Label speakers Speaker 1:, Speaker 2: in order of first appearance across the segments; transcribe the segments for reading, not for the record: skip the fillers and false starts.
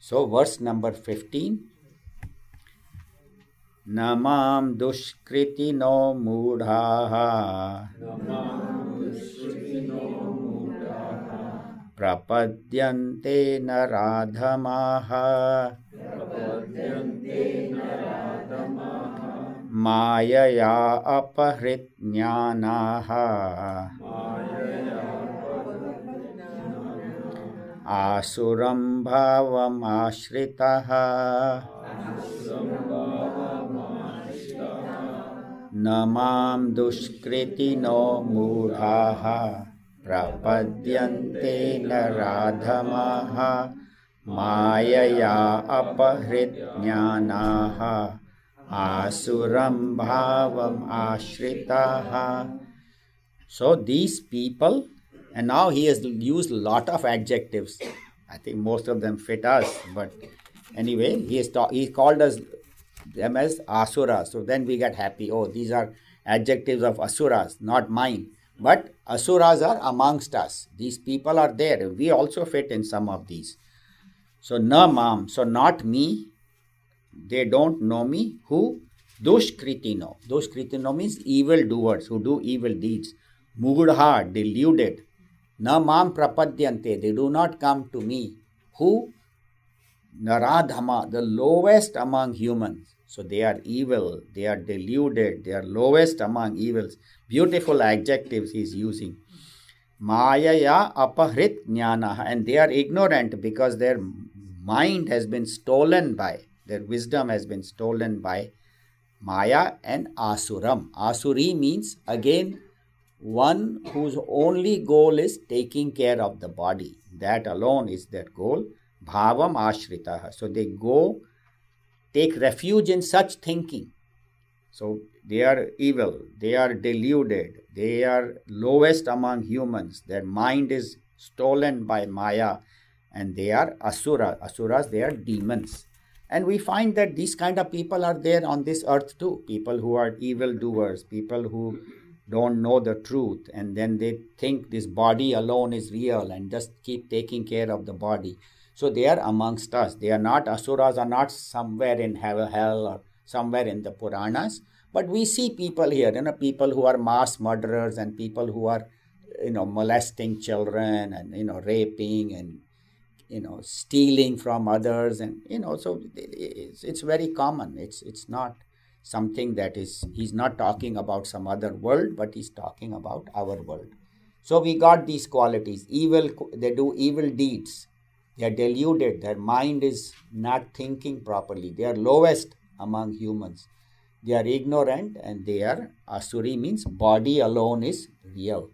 Speaker 1: So verse number 15. Namam dushkritino mudhaha prapadyante naradhamaha mayaya apahritnyanaha asuram bhavam ashritaha namam dushkritino mudhaha prapadyante naradhamaha mayaya apahritnyanaha asuram bhavam ashritaha. So these people, and now he has used a lot of adjectives. I think most of them fit us, but anyway, he called us them as asuras. So then we get happy. Oh, these are adjectives of asuras, not mine. But asuras are amongst us. These people are there. We also fit in some of these. So na mam, so not me. They don't know me. Who? Dushkritino. Dushkritino means evil doers who do evil deeds. Mugudha, deluded. Na mam prapadyante. They do not come to me. Who? Naradhama, the lowest among humans. So they are evil, they are deluded, they are lowest among evils. Beautiful adjectives he is using. Mayaya apahrit jnana, and they are ignorant because their mind has been stolen by, their wisdom has been stolen by Maya and Asuram. Asuri means again one whose only goal is taking care of the body. That alone is their goal. Bhavam ashritaha. So they go take refuge in such thinking. So they are evil, they are deluded, they are lowest among humans. Their mind is stolen by Maya, and they are asura. Asuras, they are demons. And we find that these kind of people are there on this earth too. People who are evil doers, people who don't know the truth, and then they think this body alone is real and just keep taking care of the body. So they are amongst us. They are not, asuras are not somewhere in hell or somewhere in the Puranas. But we see people here, people who are mass murderers and people who are, molesting children and, raping and, stealing from others. And, so it's very common. It's not something that is, he's not talking about some other world, but he's talking about our world. So we got these qualities. Evil, they do evil deeds. They are deluded. Their mind is not thinking properly. They are lowest among humans. They are ignorant, and they are asuri, means body alone is real.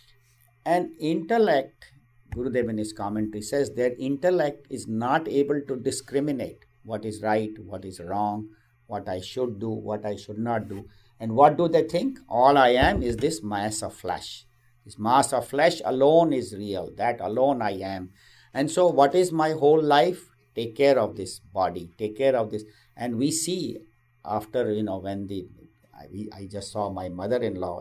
Speaker 1: And intellect, Gurudev in his commentary says their intellect is not able to discriminate what is right, what is wrong, what I should do, what I should not do. And what do they think? All I am is this mass of flesh. This mass of flesh alone is real. That alone I am. And so what is my whole life? Take care of this body, take care of this. And we see after, when I just saw my mother-in-law,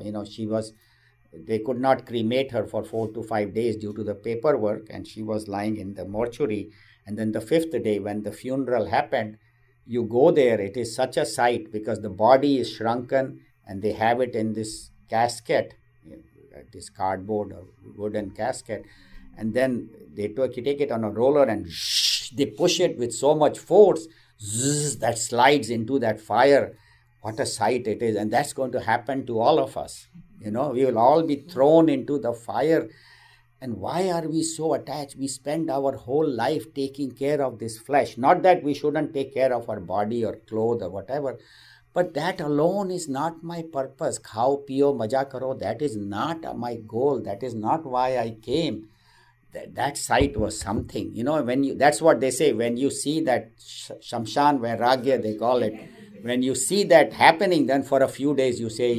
Speaker 1: they could not cremate her for 4 to 5 days due to the paperwork, and she was lying in the mortuary. And then the 5th day when the funeral happened, you go there, it is such a sight because the body is shrunken and they have it in this casket, this cardboard or wooden casket. And then they take it on a roller and they push it with so much force that slides into that fire. What a sight it is. And that's going to happen to all of us. We will all be thrown into the fire. And why are we so attached? We spend our whole life taking care of this flesh. Not that we shouldn't take care of our body or clothes or whatever. But that alone is not my purpose. Khao, piyo, maja karo. That is not my goal. That is not why I came. That sight was something, that's what they say, when you see that Shamshan Vairagya, they call it, when you see that happening, then for a few days you say,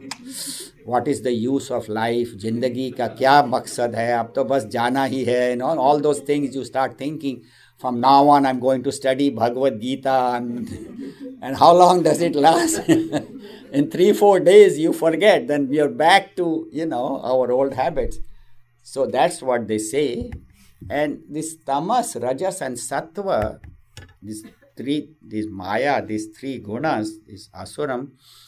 Speaker 1: what is the use of life, jindagi ka kya maksad hai, ab to bas jana hi hai, all those things you start thinking. From now on I'm going to study Bhagavad Gita, and how long does it last? In 3-4 days you forget, then we are back to, our old habits. So that's what they say. And this tamas, rajas, and sattva, these maya, these three gunas, this asuram,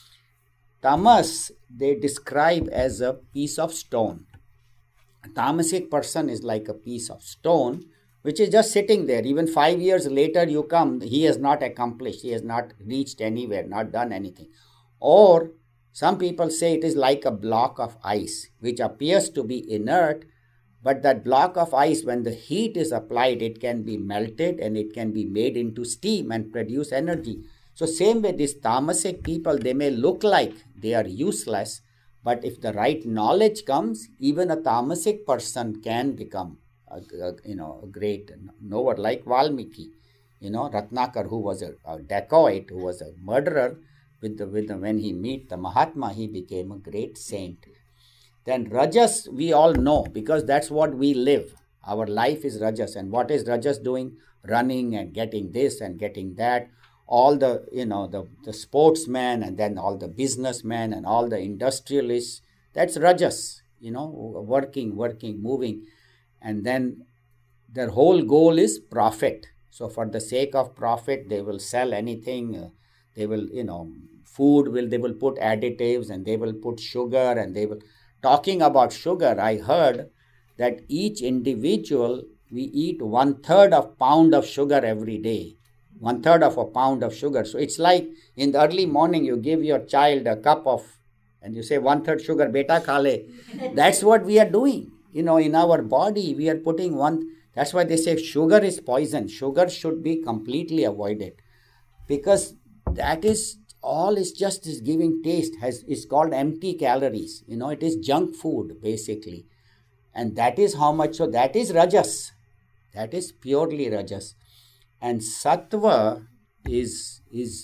Speaker 1: tamas, they describe as a piece of stone. A tamasic person is like a piece of stone which is just sitting there. Even 5 years later you come, he has not accomplished, he has not reached anywhere, not done anything. Or some people say it is like a block of ice which appears to be inert, but that block of ice, when the heat is applied, it can be melted and it can be made into steam and produce energy. So same way, these tamasic people, they may look like they are useless, but if the right knowledge comes, even a tamasic person can become a great knower, like Valmiki, Ratnakar, who was a dacoit, who was a murderer. When he meet the Mahatma, he became a great saint. Then rajas, we all know, because that's what we live. Our life is rajas. And what is rajas doing? Running and getting this and getting that. All the, the sportsmen, and then all the businessmen and all the industrialists. That's rajas, working, moving. And then their whole goal is profit. So for the sake of profit, they will sell anything. They will, they will put additives, and they will put sugar, and they will... Talking about sugar, I heard that each individual, we eat 1/3 of pound of sugar every day. 1/3 of a pound of sugar. So it's like in the early morning, you give your child a cup of, and you say 1/3 sugar, beta khale. That's what we are doing. In our body, we are putting one. That's why they say sugar is poison. Sugar should be completely avoided, because that is all is just is giving taste. Is called empty calories. It is junk food basically, and that is how much. So that is rajas. That is purely rajas, and sattva is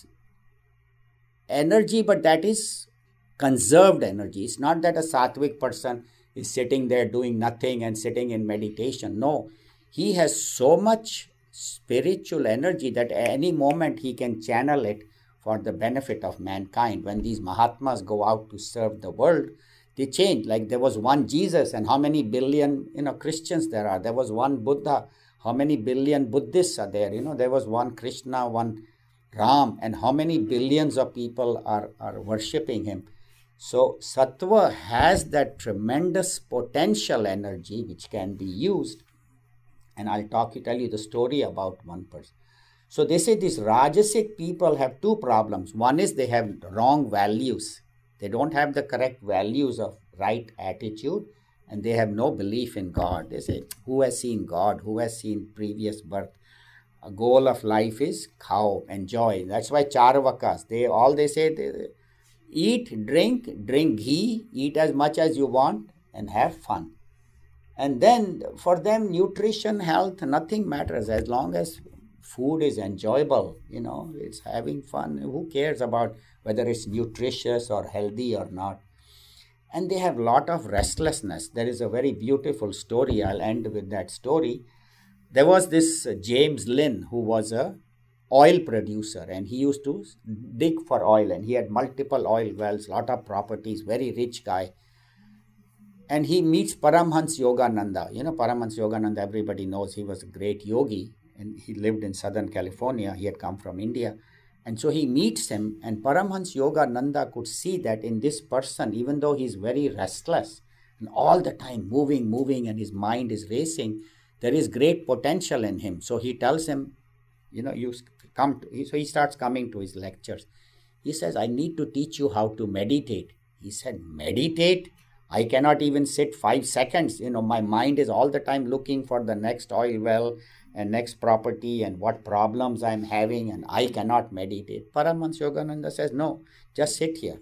Speaker 1: energy, but that is conserved energy. It's not that a sattvic person is sitting there doing nothing and sitting in meditation. No, he has so much spiritual energy that at any moment he can channel it for the benefit of mankind. When these Mahatmas go out to serve the world, they change. Like there was one Jesus, and how many billion Christians there are? There was one Buddha. How many billion Buddhists are there? There was one Krishna, one Ram, and how many billions of people are worshipping him. So sattva has that tremendous potential energy which can be used. And I'll tell you the story about one person. So they say these Rajasic people have two problems. One is they have wrong values. They don't have the correct values of right attitude, and they have no belief in God. They say, who has seen God? Who has seen previous birth? A goal of life is cow, enjoy. That's why Charvakas, they say, eat, drink ghee, eat as much as you want, and have fun. And then for them, nutrition, health, nothing matters as long as food is enjoyable, it's having fun. Who cares about whether it's nutritious or healthy or not? And they have a lot of restlessness. There is a very beautiful story. I'll end with that story. There was this James Lynn, who was a oil producer, and he used to dig for oil, and he had multiple oil wells, lot of properties, very rich guy. And he meets Paramhans Yogananda. Paramhans Yogananda, everybody knows, he was a great yogi, and he lived in Southern California. He had come from India. And so he meets him, and Paramhans Yogananda could see that in this person, even though he's very restless and all the time moving, and his mind is racing, there is great potential in him. So he tells him, you come to, so he starts coming to his lectures. He says, I need to teach you how to meditate. He said, meditate? I cannot even sit 5 seconds. My mind is all the time looking for the next oil well and next property and what problems I'm having, and I cannot meditate. Paramhans Yogananda says, no, just sit here.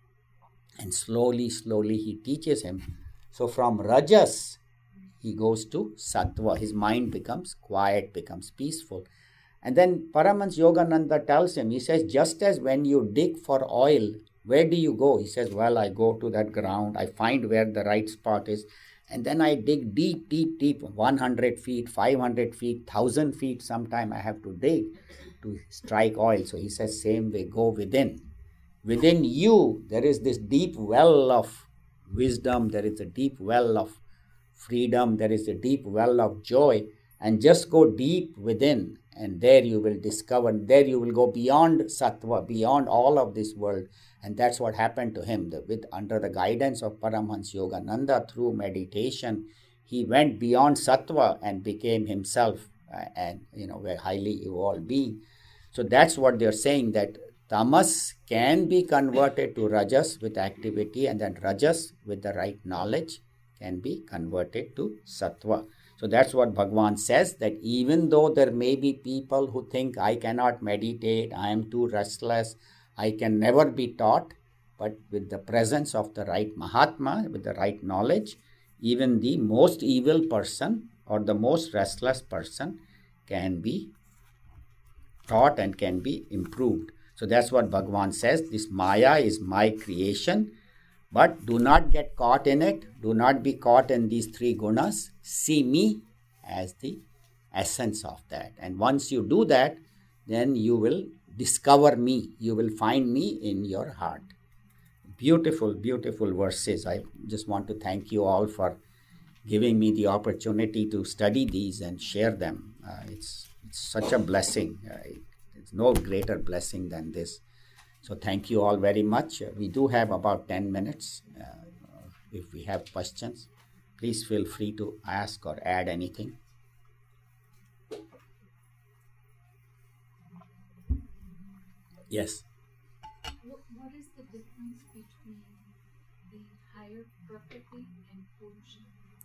Speaker 1: And slowly he teaches him. So from rajas, he goes to sattva. His mind becomes quiet, becomes peaceful. And then Paramhans Yogananda tells him, he says, just as when you dig for oil, where do you go? He says, well, I go to that ground, I find where the right spot is, and then I dig deep, 100 feet, 500 feet, 1,000 feet. Sometime I have to dig to strike oil. So he says, same way, go within. Within you, there is this deep well of wisdom. There is a deep well of freedom, there is a deep well of joy, and just go deep within, and there you will discover, there you will go beyond sattva, beyond all of this world. And that's what happened to him. Under the guidance of Paramahansa Yogananda, through meditation, he went beyond sattva and became himself a highly evolved being. So that's what they're saying, that tamas can be converted to rajas with activity, and then rajas with the right knowledge can be converted to sattva. So that's what Bhagavan says, that even though there may be people who think, I cannot meditate, I am too restless, I can never be taught, but with the presence of the right Mahatma, with the right knowledge, even the most evil person or the most restless person can be taught and can be improved. So that's what Bhagavan says, this Maya is my creation, but do not get caught in it. Do not be caught in these three gunas. See me as the essence of that. And once you do that, then you will discover me. You will find me in your heart. Beautiful, beautiful verses. I just want to thank you all for giving me the opportunity to study these and share them. It's such a blessing. It's no greater blessing than this. So thank you all very much. We do have about 10 minutes. If we have questions, please feel free to ask or add anything. Yes.
Speaker 2: What is the difference between the higher Prakriti and Purusha?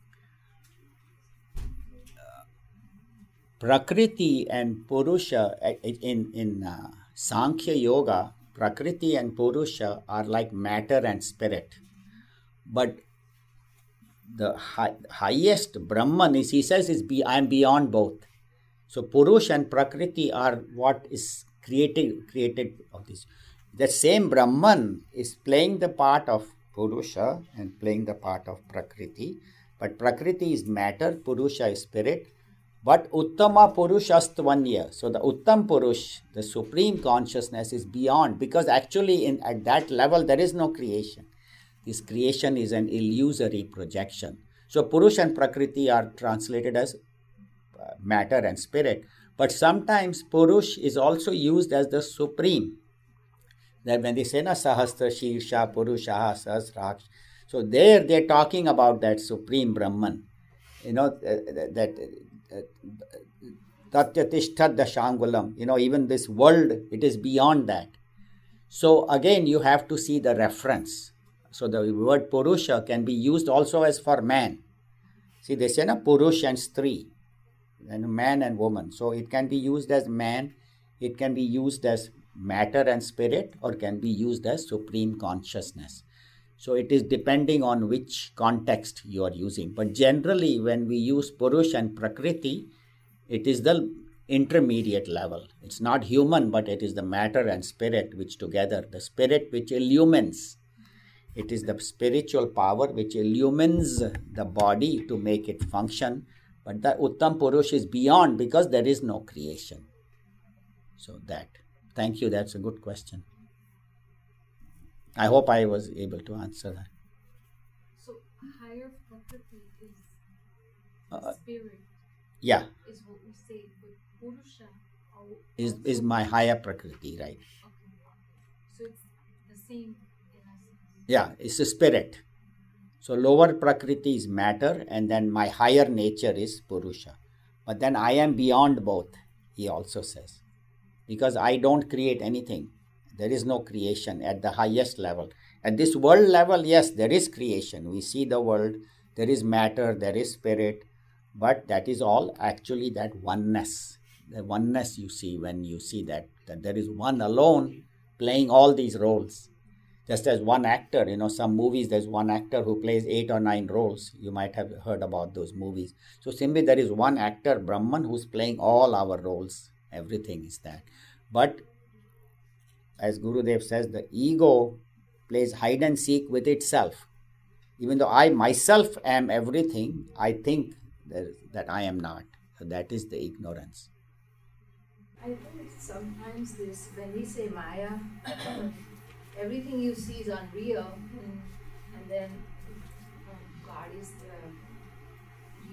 Speaker 1: Prakriti and Purusha, in Sankhya Yoga, Prakriti and Purusha are like matter and spirit. But the highest Brahman is, he says, I am beyond both. So Purusha and Prakriti are what is created of this. The same Brahman is playing the part of Purusha and playing the part of Prakriti. But Prakriti is matter, Purusha is spirit. But Uttama Purushastvanya, so the Uttam Purush, the supreme consciousness, is beyond, because actually at that level there is no creation. This creation is an illusory projection. So Purusha and Prakriti are translated as matter and spirit. But sometimes Purush is also used as the supreme. That when they say na Sahasra Shirsha Purusha Sahasraksh, so there they're talking about that supreme Brahman. Tatyatishthad Dashangulam, even this world, it is beyond that. So again, you have to see the reference. So the word Purusha can be used also as for man. See, they say na Purush and Stri, and man and woman. So it can be used as man, it can be used as matter and spirit, or can be used as supreme consciousness. So it is depending on which context you are using. But generally, when we use Purush and Prakriti, it is the intermediate level. It's not human, but it is the matter and spirit which together, the spirit which illumines. It is the spiritual power which illumines the body to make it function. But the Uttam Purush is beyond, because there is no creation. So that. Thank you. That's a good question. I hope I was able to answer that.
Speaker 2: So higher Prakriti is spirit.
Speaker 1: Yeah.
Speaker 2: Is what we say, but Purusha
Speaker 1: is my higher Prakriti, right?
Speaker 2: Okay. So it's the same in essence.
Speaker 1: Yeah, it's a spirit. So lower Prakriti is matter, and then my higher nature is Purusha. But then I am beyond both, he also says. Because I don't create anything. There is no creation at the highest level. At this world level, yes, there is creation. We see the world. There is matter, there is spirit. But that is all actually that oneness. The oneness you see when you see that there is one alone playing all these roles. Just as one actor, some movies, there's one actor who plays 8 or 9 roles. You might have heard about those movies. So simply there is one actor, Brahman, who's playing all our roles. Everything is that. But as Gurudev says, the ego plays hide and seek with itself. Even though I myself am everything, I think that I am not. So that is the ignorance.
Speaker 3: I think sometimes this, when we say Maya, everything you see is unreal, and then God is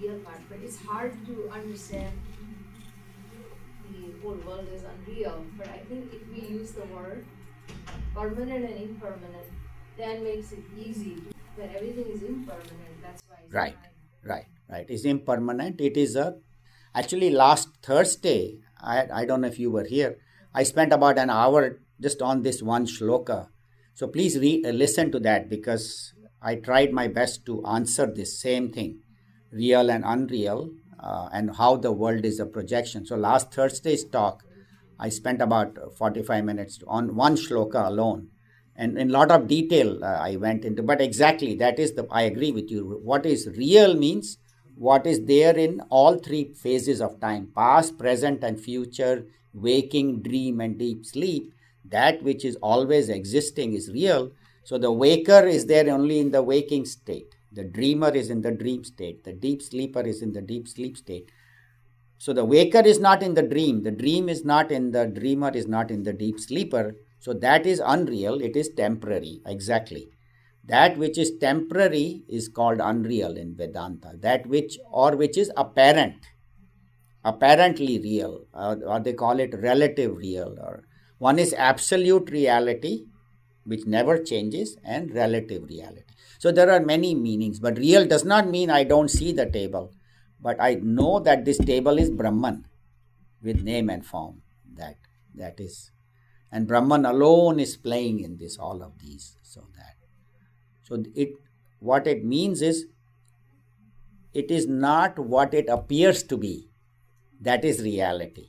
Speaker 3: real part, but it's hard to understand the whole world is unreal. But I think if we use the word permanent and impermanent, that makes it easy. When everything is impermanent, that's why it's
Speaker 1: Right.
Speaker 3: time.
Speaker 1: Right. It's impermanent. It is actually last Thursday, I don't know if you were here, I spent about an hour just on this one shloka. So please listen to that, because I tried my best to answer this same thing, real and unreal, and how the world is a projection. So last Thursday's talk, I spent about 45 minutes on one shloka alone. And in a lot of detail I went into. But exactly, that is I agree with you. What is real means what is there in all three phases of time, past, present and future, waking, dream and deep sleep. That which is always existing is real. So the waker is there only in the waking state. The dreamer is in the dream state. The deep sleeper is in the deep sleep state. So the waker is not in the dream. The dream is not in the dreamer, is not in the deep sleeper. So that is unreal. It is temporary. Exactly. That which is temporary is called unreal in Vedanta. That which is apparent, apparently real, or they call it relative real. Or one is absolute reality, which never changes, and relative reality. So there are many meanings, but real does not mean I don't see the table, but I know that this table is Brahman with name and form. That is, and Brahman alone is playing in this, all of these. So what it means is, it is not what it appears to be. That is reality.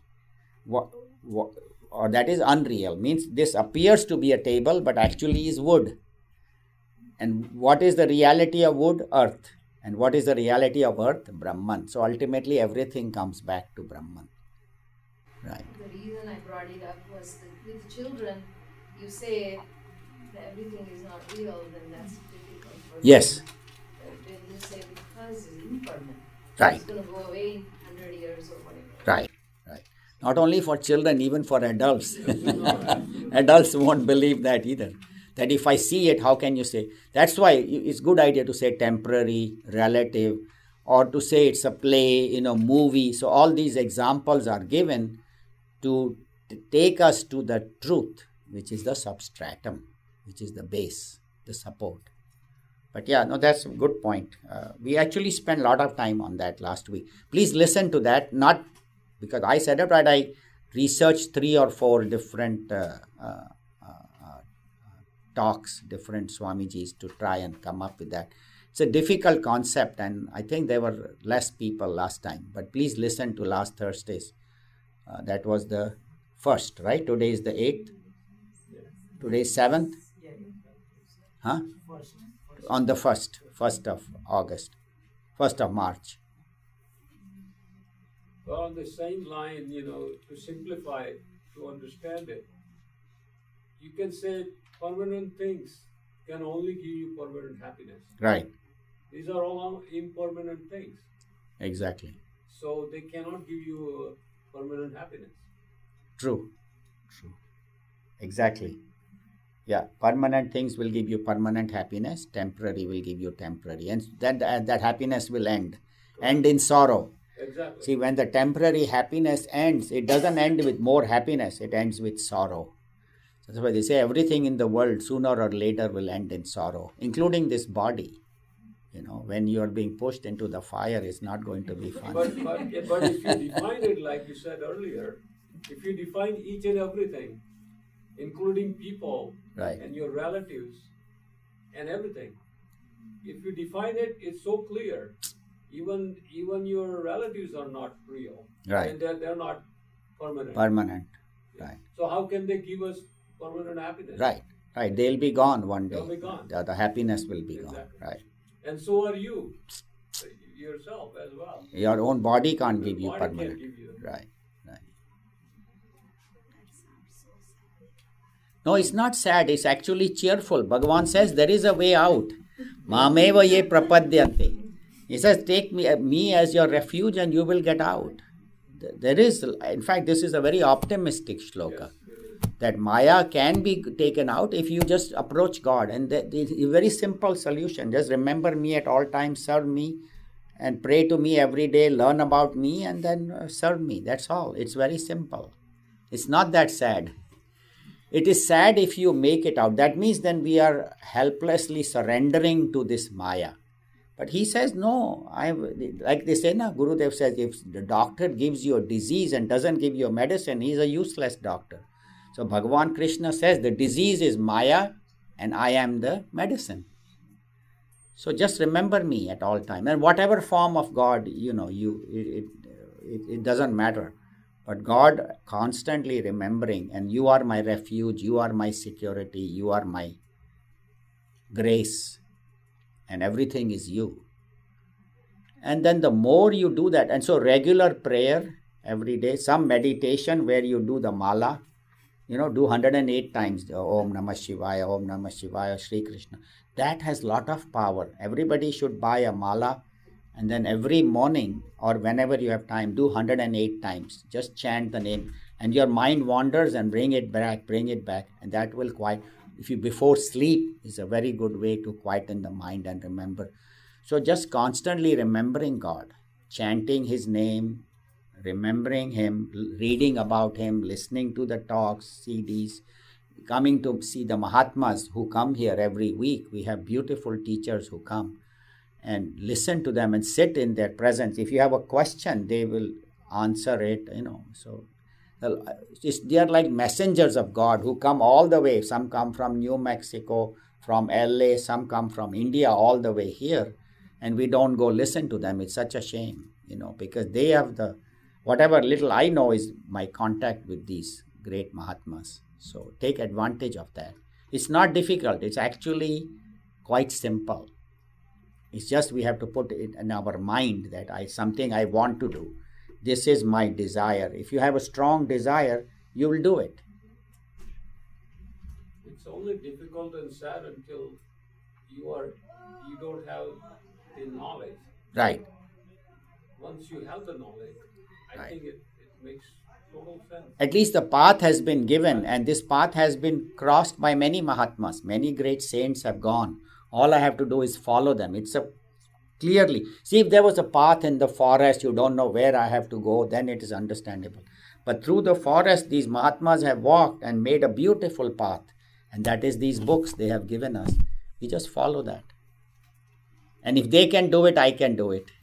Speaker 1: Or that is unreal. Means this appears to be a table, but actually is wood. And what is the reality of wood? Earth. And what is the reality of earth? Brahman. So ultimately everything comes back to Brahman. Right.
Speaker 3: The reason I brought it up was that with children, you say that everything is not real, then that's difficult for
Speaker 1: Yes.
Speaker 3: them. But when you say because it's impermanent,
Speaker 1: Right.
Speaker 3: it's going to go away in 100 years or whatever.
Speaker 1: Right. Not only for children, even for adults. Adults won't believe that either. That if I see it, how can you say? That's why it's good idea to say temporary, relative, or to say it's a play, movie. So all these examples are given to take us to the truth, which is the substratum, which is the base, the support. But that's a good point. We actually spent a lot of time on that last week. Please listen to that, not because I said it, but I researched 3 or 4 different talks, different Swamijis, to try and come up with that. It's a difficult concept, and I think there were less people last time. But please listen to last Thursday's. That was the 1st, right? Today is the 8th. Today is 7th. Huh? On the 1st of August, 1st of March.
Speaker 4: Well, on the same line, to simplify it, to understand it, you can say permanent things can only give you permanent happiness.
Speaker 1: Right.
Speaker 4: These are all impermanent things.
Speaker 1: Exactly.
Speaker 4: So they cannot give you permanent happiness.
Speaker 1: True. Exactly. Yeah, permanent things will give you permanent happiness, temporary will give you temporary. And that happiness will end in sorrow.
Speaker 4: Exactly.
Speaker 1: See, when the temporary happiness ends, it doesn't end with more happiness, it ends with sorrow. That's why they say everything in the world sooner or later will end in sorrow, including this body. When you are being pushed into the fire, it's not going to be fun.
Speaker 4: But if you define it like you said earlier, if you define each and everything, including people,
Speaker 1: Right.
Speaker 4: and your relatives and everything, if you define it, it's so clear. Even your relatives are not real.
Speaker 1: Right.
Speaker 4: And they're not permanent.
Speaker 1: Permanent. Right.
Speaker 4: So how can they give us permanent happiness?
Speaker 1: Right. They'll be gone one day.
Speaker 4: They'll be gone.
Speaker 1: The happiness will be gone.
Speaker 4: Exactly.
Speaker 1: Right.
Speaker 4: And so are you yourself as well.
Speaker 1: Your own body can't
Speaker 4: Your
Speaker 1: give you
Speaker 4: body
Speaker 1: permanent.
Speaker 4: can't give you.
Speaker 1: Right. No, it's not sad. It's actually cheerful. Bhagavan says there is a way out. Mameva ye prapadyante. He says, take me as your refuge and you will get out. There is, in fact, this is a very optimistic shloka. That Maya can be taken out if you just approach God. And it's a very simple solution. Just remember me at all times, serve me, and pray to me every day, learn about me, and then serve me. That's all. It's very simple. It's not that sad. It is sad if you make it out. That means then we are helplessly surrendering to this Maya. But he says, no, like they say, Gurudev says, if the doctor gives you a disease and doesn't give you a medicine, he's a useless doctor. So Bhagavan Krishna says the disease is Maya and I am the medicine. So just remember me at all time. And whatever form of God, it doesn't matter. But God constantly remembering, and you are my refuge, you are my security, you are my grace, and everything is you. And then the more you do that, and so regular prayer every day, some meditation where you do the mala, do 108 times, Om Namah Shivaya, Om Namah Shivaya, Shri Krishna. That has lot of power. Everybody should buy a mala, and then every morning or whenever you have time, do 108 times. Just chant the name, and your mind wanders and bring it back, and that will quiet. If you before sleep is a very good way to quieten the mind and remember. So just constantly remembering God, chanting His name, remembering Him, reading about Him, listening to the talks, CDs, coming to see the Mahatmas who come here every week. We have beautiful teachers who come, and listen to them and sit in their presence. If you have a question, they will answer it, So they are like messengers of God who come all the way. Some come from New Mexico, from LA, some come from India, all the way here. And we don't go listen to them. It's such a shame, because they have whatever little I know is my contact with these great Mahatmas. So take advantage of that. It's not difficult. It's actually quite simple. It's just we have to put it in our mind that something I want to do. This is my desire. If you have a strong desire, you will do it.
Speaker 4: It's only difficult and sad until you don't have the knowledge.
Speaker 1: Right.
Speaker 4: Once you have the knowledge, I think it makes total sense.
Speaker 1: At least the path has been given, and this path has been crossed by many Mahatmas. Many great saints have gone. All I have to do is follow them. Clearly. See, if there was a path in the forest, you don't know where I have to go, then it is understandable. But through the forest, these Mahatmas have walked and made a beautiful path. And that is these books they have given us. We just follow that. And if they can do it, I can do it.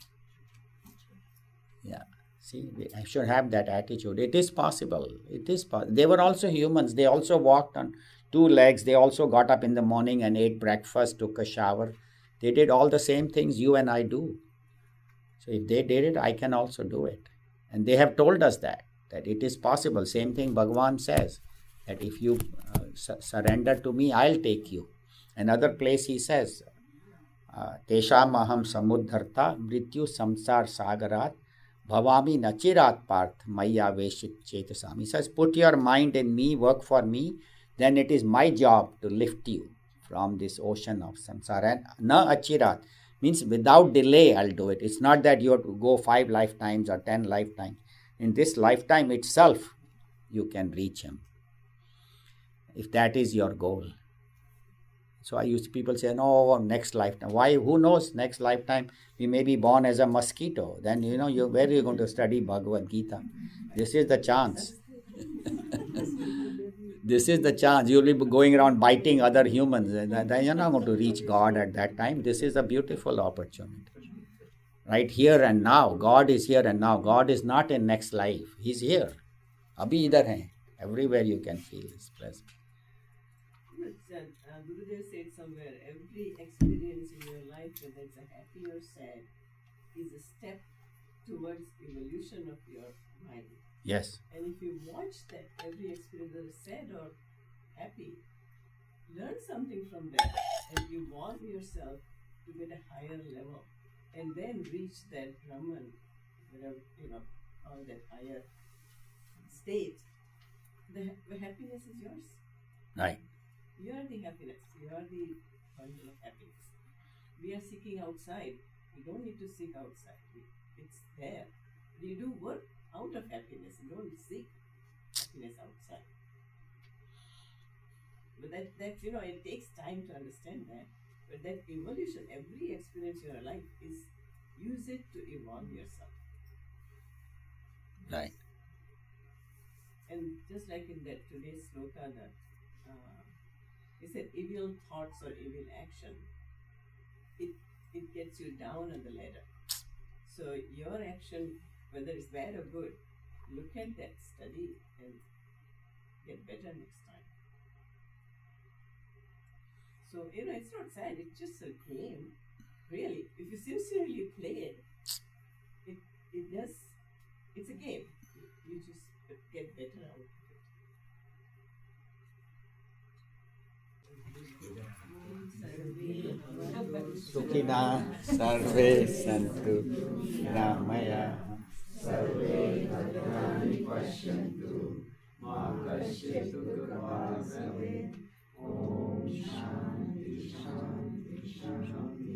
Speaker 1: Yeah. See, I should have that attitude. It is possible. It is possible. They were also humans. They also walked on 2 legs. They also got up in the morning and ate breakfast, took a shower. They did all the same things you and I do. So if they did it, I can also do it. And they have told us that it is possible. Same thing Bhagavan says, that if you surrender to me, I'll take you. Another place he says, Tesham aham samudharta mrityu samsar sagarat bhavami nachirat parth maya veshit chetasam. He says, put your mind in me, work for me, then it is my job to lift you from this ocean of samsara. And na achirat means without delay I'll do it. It's not that you have to go 5 lifetimes or 10 lifetimes. In this lifetime itself, you can reach him, if that is your goal. So people say, no, next lifetime. Why? Who knows? Next lifetime, we may be born as a mosquito. Then, where are you going to study Bhagavad Gita? This is the chance. This is the chance. You'll be going around biting other humans. Then you're not going to reach God at that time. This is a beautiful opportunity. Right here and now. God is here and now. God is not in next life. He's here. Abhi idhar hai. Everywhere you can feel His presence.
Speaker 5: Gurudev said somewhere, every experience in your life, whether it's a happy or sad, is a step towards evolution of your mind.
Speaker 1: Yes.
Speaker 5: And if you watch that, every experience, whether sad or happy, learn something from that and evolve yourself to get a higher level, and then reach that Brahman, whatever, or that higher state. The happiness is yours.
Speaker 1: Right.
Speaker 5: You are the happiness. You are the bundle of happiness. We are seeking outside. We don't need to seek outside. It's there. You do work out of happiness. You don't seek happiness outside. But that it takes time to understand that. But that evolution, every experience in your life is use it to evolve yourself.
Speaker 1: Right.
Speaker 5: And just like in that today's sloka, that it said evil thoughts or evil action, it gets you down on the ladder. So your action, whether it's bad or good, look at that, study, and get better next time. So, it's not sad, it's just a game. Really, if you sincerely play it's a game. You just get better out of it.
Speaker 1: Sukhina sarve santu ramaya
Speaker 6: Sarve bhadrani pashyantu ma kasyit dukkha bhave. Om Shanti Shanti Shanti.